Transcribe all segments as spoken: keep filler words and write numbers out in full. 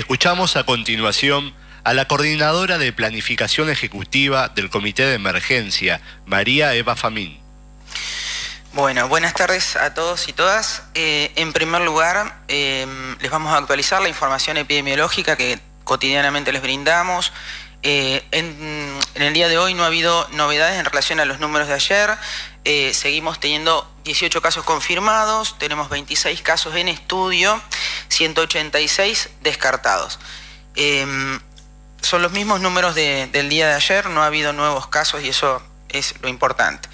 Escuchamos a continuación a la coordinadora de Planificación Ejecutiva del Comité de Emergencia, María Eva Famín. Bueno, buenas tardes a todos y todas. Eh, en primer lugar, eh, les vamos a actualizar la información epidemiológica que cotidianamente les brindamos. Eh, en, en el día de hoy no ha habido novedades en relación a los números de ayer. Eh, seguimos teniendo dieciocho casos confirmados, tenemos veintiséis casos en estudio, ciento ochenta y seis descartados. Eh, son los mismos números de, del día de ayer, no ha habido nuevos casos y eso es lo importante.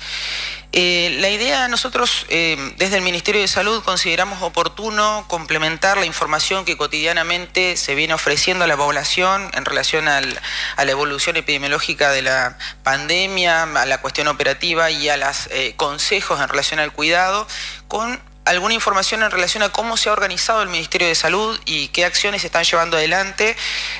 Eh, la idea, nosotros eh, desde el Ministerio de Salud consideramos oportuno complementar la información que cotidianamente se viene ofreciendo a la población en relación al, a la evolución epidemiológica de la pandemia, a la cuestión operativa y a los eh, consejos en relación al cuidado, con alguna información en relación a cómo se ha organizado el Ministerio de Salud y qué acciones se están llevando adelante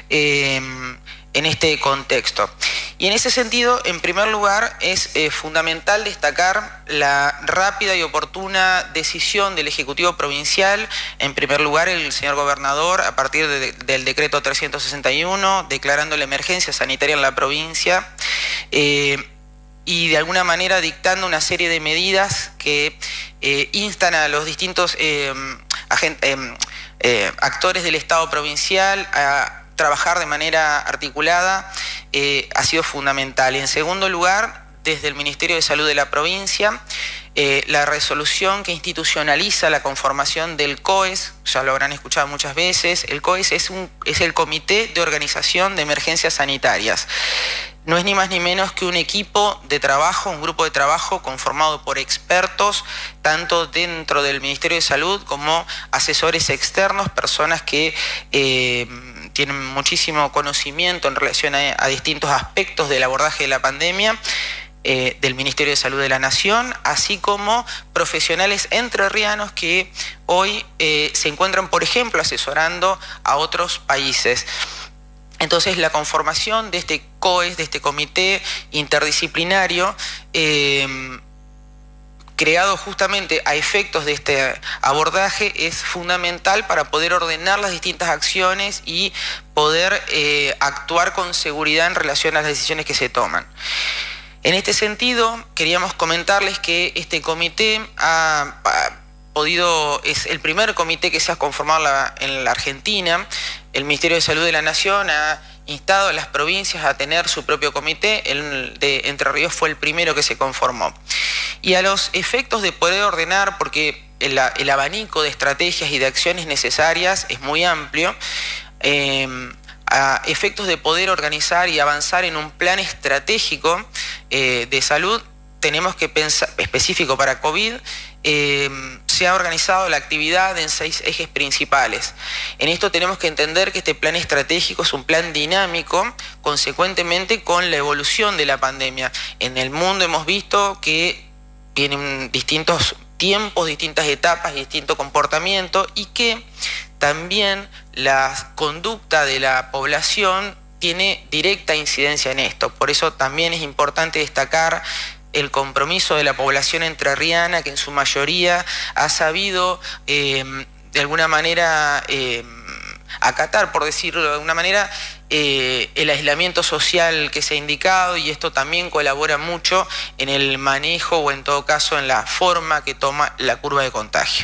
eh, en este contexto. Y en ese sentido, en primer lugar, es eh, fundamental destacar la rápida y oportuna decisión del Ejecutivo Provincial. En primer lugar, el señor gobernador, a partir de, del decreto trescientos sesenta y uno, declarando la emergencia sanitaria en la provincia, eh, y de alguna manera dictando una serie de medidas que eh, instan a los distintos eh, agentes, eh, eh, actores del Estado provincial a trabajar de manera articulada, eh, ha sido fundamental. Y en segundo lugar, desde el Ministerio de Salud de la provincia, eh, la resolución que institucionaliza la conformación del C O E S, ya lo habrán escuchado muchas veces, el C O E S es, un, es el Comité de Organización de Emergencias Sanitarias. No es ni más ni menos que un equipo de trabajo, un grupo de trabajo conformado por expertos, tanto dentro del Ministerio de Salud como asesores externos, personas que eh, tienen muchísimo conocimiento en relación a, a distintos aspectos del abordaje de la pandemia, eh, del Ministerio de Salud de la Nación, así como profesionales entrerrianos que hoy eh, se encuentran, por ejemplo, asesorando a otros países. Entonces, la conformación de este C O E S, de este comité interdisciplinario, eh, creado justamente a efectos de este abordaje, es fundamental para poder ordenar las distintas acciones y poder eh, actuar con seguridad en relación a las decisiones que se toman. En este sentido, queríamos comentarles que este comité ha, ha podido, es el primer comité que se ha conformado la, en la Argentina. El Ministerio de Salud de la Nación ha instado a las provincias a tener su propio comité. El de Entre Ríos fue el primero que se conformó. Y a los efectos de poder ordenar, porque el, el abanico de estrategias y de acciones necesarias es muy amplio, eh, a efectos de poder organizar y avanzar en un plan estratégico eh, de salud, tenemos que pensar, específico para COVID, eh, se ha organizado la actividad en seis ejes principales. En esto tenemos que entender que este plan estratégico es un plan dinámico, consecuentemente con la evolución de la pandemia. En el mundo hemos visto que tienen distintos tiempos, distintas etapas, distinto comportamiento, y que también la conducta de la población tiene directa incidencia en esto. Por eso también es importante destacar el compromiso de la población entrerriana, que en su mayoría ha sabido eh, de alguna manera eh, acatar, por decirlo de alguna manera, eh, el aislamiento social que se ha indicado, y esto también colabora mucho en el manejo o en todo caso en la forma que toma la curva de contagio.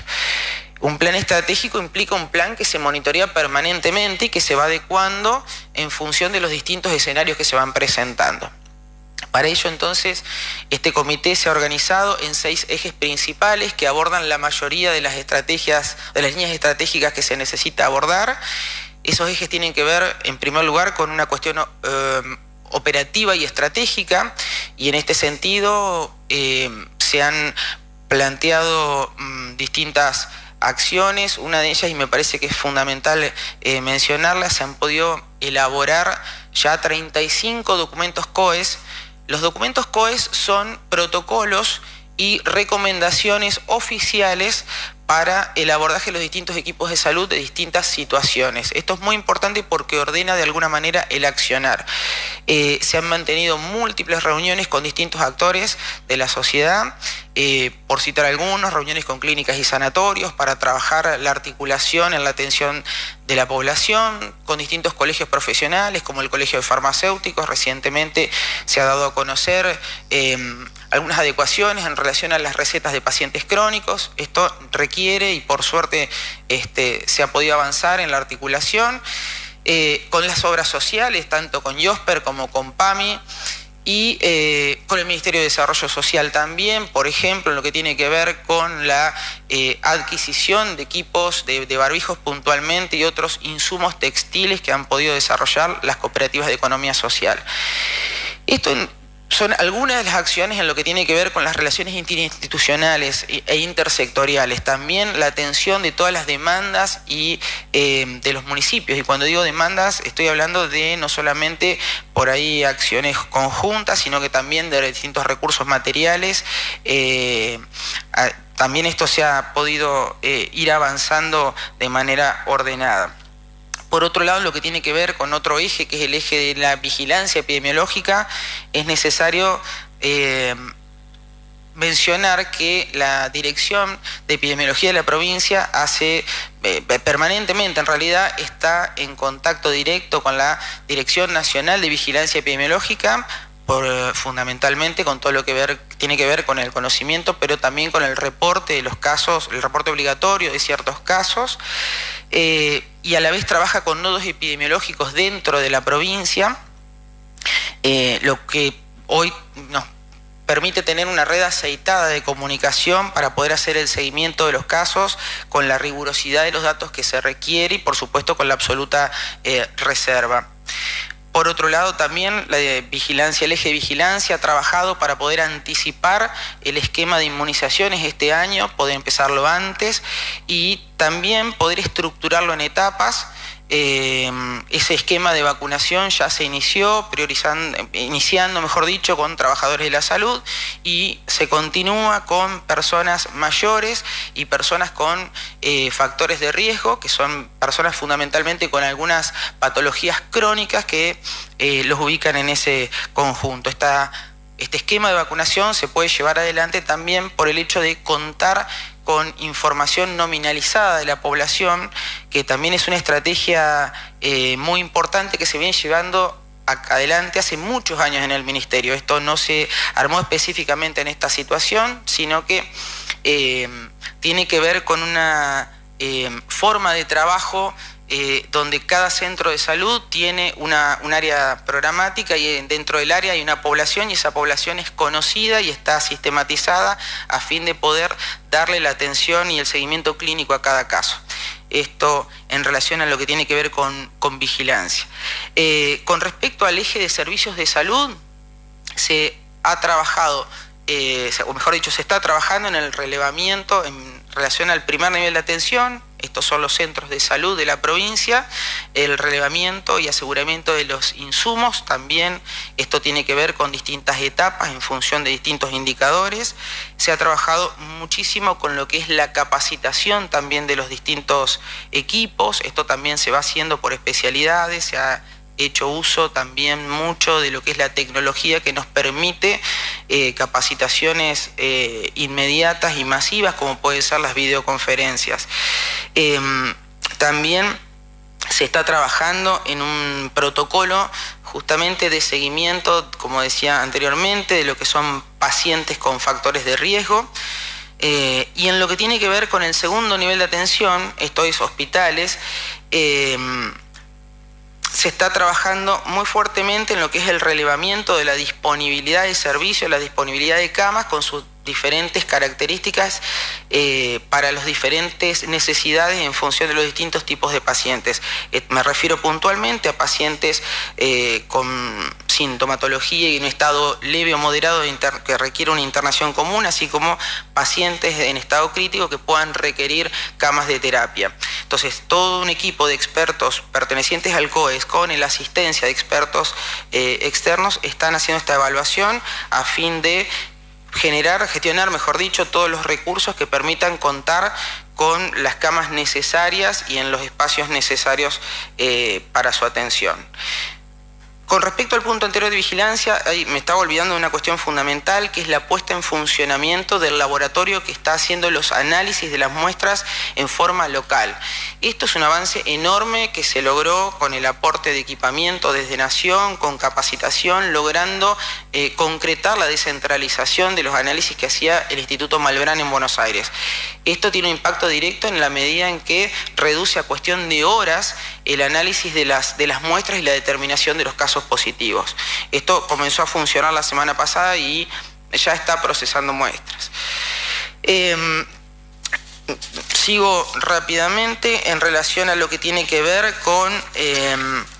Un plan estratégico implica un plan que se monitorea permanentemente y que se va adecuando en función de los distintos escenarios que se van presentando. Para ello, entonces, este comité se ha organizado en seis ejes principales que abordan la mayoría de las estrategias, de las líneas estratégicas que se necesita abordar. Esos ejes tienen que ver, en primer lugar, con una cuestión eh, operativa y estratégica, y en este sentido eh, se han planteado mmm, distintas acciones. Una de ellas, y me parece que es fundamental eh, mencionarla, se han podido elaborar ya treinta y cinco documentos C O E S. Los documentos C O E S son protocolos y recomendaciones oficiales para el abordaje de los distintos equipos de salud de distintas situaciones. Esto es muy importante porque ordena de alguna manera el accionar. Eh, se han mantenido múltiples reuniones con distintos actores de la sociedad, eh, por citar algunos, reuniones con clínicas y sanatorios para trabajar la articulación en la atención de la población, con distintos colegios profesionales como el Colegio de Farmacéuticos. Recientemente se ha dado a conocer eh, algunas adecuaciones en relación a las recetas de pacientes crónicos. Esto requiere, y por suerte este, se ha podido avanzar en la articulación eh, con las obras sociales, tanto con IOSPER como con PAMI, y eh, con el Ministerio de Desarrollo Social también, por ejemplo, en lo que tiene que ver con la eh, adquisición de equipos de, de barbijos puntualmente y otros insumos textiles que han podido desarrollar las cooperativas de economía social. Esto en, son algunas de las acciones en lo que tiene que ver con las relaciones interinstitucionales e intersectoriales, también la atención de todas las demandas y eh, de los municipios. Y cuando digo demandas, estoy hablando de no solamente por ahí acciones conjuntas, sino que también de distintos recursos materiales. Eh, a, también esto se ha podido eh, ir avanzando de manera ordenada. Por otro lado, lo que tiene que ver con otro eje, que es el eje de la vigilancia epidemiológica, es necesario eh, mencionar que la Dirección de Epidemiología de la provincia hace eh, permanentemente, en realidad, está en contacto directo con la Dirección Nacional de Vigilancia Epidemiológica, por, fundamentalmente con todo lo que ver, tiene que ver con el conocimiento, pero también con el reporte de los casos, el reporte obligatorio de ciertos casos, eh, y a la vez trabaja con nodos epidemiológicos dentro de la provincia, eh, lo que hoy nos permite tener una red aceitada de comunicación para poder hacer el seguimiento de los casos con la rigurosidad de los datos que se requiere y, por supuesto, con la absoluta eh, reserva. Por otro lado, también la de vigilancia, el eje de vigilancia ha trabajado para poder anticipar el esquema de inmunizaciones este año, poder empezarlo antes y también poder estructurarlo en etapas. Eh, ese esquema de vacunación ya se inició, priorizando, iniciando, mejor dicho, con trabajadores de la salud, y se continúa con personas mayores y personas con eh, factores de riesgo, que son personas fundamentalmente con algunas patologías crónicas que eh, los ubican en ese conjunto. Esta, este esquema de vacunación se puede llevar adelante también por el hecho de contar con información nominalizada de la población, que también es una estrategia eh, muy importante que se viene llevando adelante hace muchos años en el Ministerio. Esto no se armó específicamente en esta situación, sino que eh, tiene que ver con una eh, forma de trabajo Eh, donde cada centro de salud tiene una, un área programática y dentro del área hay una población y esa población es conocida y está sistematizada a fin de poder darle la atención y el seguimiento clínico a cada caso. Esto en relación a lo que tiene que ver con, con vigilancia. Eh, con respecto al eje de servicios de salud, se ha trabajado, eh, o mejor dicho, se está trabajando en el relevamiento en relación al primer nivel de atención. Estos son los centros de salud de la provincia, el relevamiento y aseguramiento de los insumos. También esto tiene que ver con distintas etapas en función de distintos indicadores. Se ha trabajado muchísimo con lo que es la capacitación también de los distintos equipos. Esto también se va haciendo por especialidades. Se ha hecho uso también mucho de lo que es la tecnología que nos permite eh, capacitaciones eh, inmediatas y masivas, como pueden ser las videoconferencias. Eh, también se está trabajando en un protocolo justamente de seguimiento, como decía anteriormente, de lo que son pacientes con factores de riesgo. Eh, y en lo que tiene que ver con el segundo nivel de atención, esto es hospitales, eh, se está trabajando muy fuertemente en lo que es el relevamiento de la disponibilidad de servicios, la disponibilidad de camas con sus diferentes características eh, para las diferentes necesidades en función de los distintos tipos de pacientes. Eh, me refiero puntualmente a pacientes eh, con sintomatología y en estado leve o moderado de inter- que requiere una internación común, así como pacientes en estado crítico que puedan requerir camas de terapia. Entonces, todo un equipo de expertos pertenecientes al C O E S con la asistencia de expertos eh, externos están haciendo esta evaluación a fin de generar, gestionar, mejor dicho, todos los recursos que permitan contar con las camas necesarias y en los espacios necesarios eh, para su atención. Con respecto al punto anterior de vigilancia, ahí me estaba olvidando de una cuestión fundamental, que es la puesta en funcionamiento del laboratorio que está haciendo los análisis de las muestras en forma local. Esto es un avance enorme que se logró con el aporte de equipamiento desde Nación, con capacitación, logrando eh, concretar la descentralización de los análisis que hacía el Instituto Malbrán en Buenos Aires. Esto tiene un impacto directo en la medida en que reduce a cuestión de horas el análisis de las, de las muestras y la determinación de los casos positivos. Esto comenzó a funcionar la semana pasada y ya está procesando muestras. Eh, sigo rápidamente en relación a lo que tiene que ver con, eh,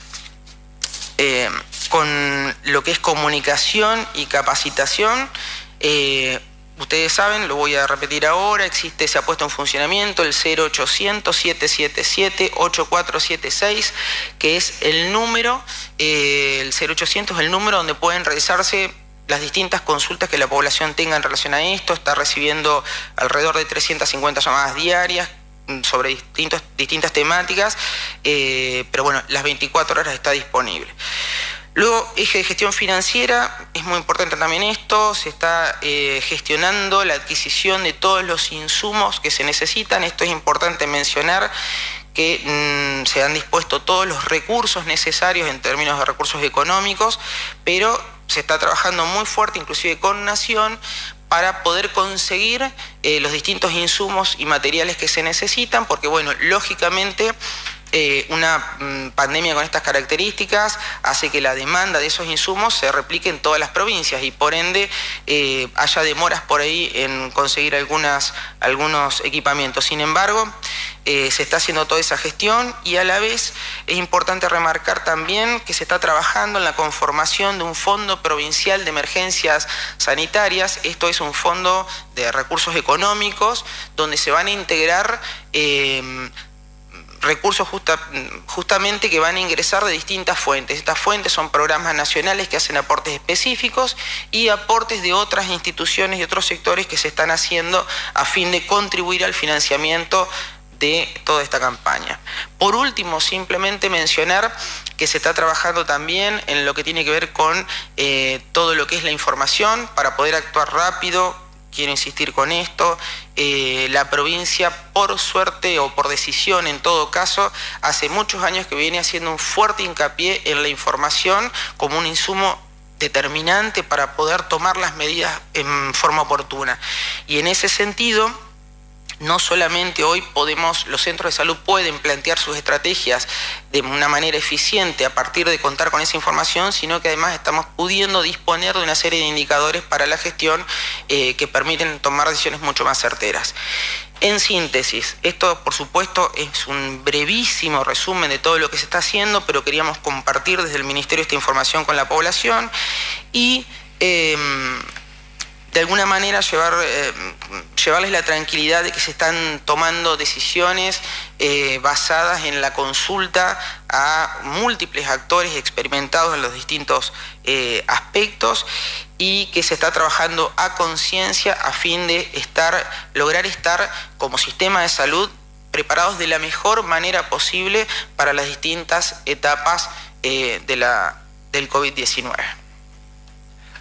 eh, con lo que es comunicación y capacitación. Eh, Ustedes saben, lo voy a repetir ahora, existe, se ha puesto en funcionamiento el cero ochocientos, siete siete siete, ocho cuatro siete seis, que es el número, eh, el cero ochocientos es el número donde pueden realizarse las distintas consultas que la población tenga en relación a esto. Está recibiendo alrededor de trescientas cincuenta llamadas diarias sobre distintos, distintas temáticas, eh, pero bueno, las veinticuatro horas está disponible. Luego, eje de gestión financiera, es muy importante también esto, se está eh, gestionando la adquisición de todos los insumos que se necesitan. Esto es importante mencionar que mmm, se han dispuesto todos los recursos necesarios en términos de recursos económicos, pero se está trabajando muy fuerte, inclusive con Nación, para poder conseguir eh, los distintos insumos y materiales que se necesitan, porque bueno, lógicamente Eh, una mm, pandemia con estas características hace que la demanda de esos insumos se replique en todas las provincias y por ende eh, haya demoras por ahí en conseguir algunas, algunos equipamientos. Sin embargo, eh, se está haciendo toda esa gestión y a la vez es importante remarcar también que se está trabajando en la conformación de un fondo provincial de emergencias sanitarias. Esto es un fondo de recursos económicos donde se van a integrar eh, recursos justa, justamente que van a ingresar de distintas fuentes. Estas fuentes son programas nacionales que hacen aportes específicos y aportes de otras instituciones y otros sectores que se están haciendo a fin de contribuir al financiamiento de toda esta campaña. Por último, simplemente mencionar que se está trabajando también en lo que tiene que ver con eh, todo lo que es la información para poder actuar rápido. Quiero insistir con esto, eh, la provincia, por suerte o por decisión en todo caso, hace muchos años que viene haciendo un fuerte hincapié en la información como un insumo determinante para poder tomar las medidas en forma oportuna. Y en ese sentido, no solamente hoy podemos, los centros de salud pueden plantear sus estrategias de una manera eficiente a partir de contar con esa información, sino que además estamos pudiendo disponer de una serie de indicadores para la gestión eh, que permiten tomar decisiones mucho más certeras. En síntesis, esto por supuesto es un brevísimo resumen de todo lo que se está haciendo, pero queríamos compartir desde el Ministerio esta información con la población y eh, de alguna manera llevar, eh, llevarles la tranquilidad de que se están tomando decisiones eh, basadas en la consulta a múltiples actores experimentados en los distintos eh, aspectos y que se está trabajando a conciencia a fin de estar, lograr estar como sistema de salud preparados de la mejor manera posible para las distintas etapas eh, de la, del COVID diecinueve.